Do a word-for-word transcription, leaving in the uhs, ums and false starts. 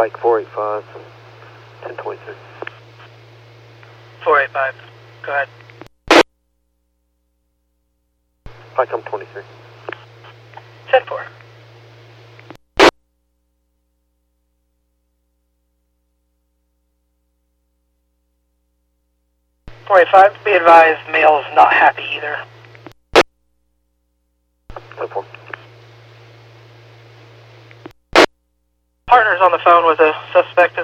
Pike four eight five, ten twenty-three. four eight five, go ahead. Pike, I'm twenty-three. ten four. four eight five, be advised, male's not happy either. ten four. Partner's on the phone with a suspect